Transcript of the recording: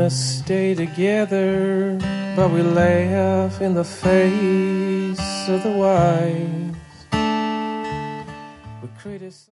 wanna stay together, but we laugh in the face of the wise. We criticize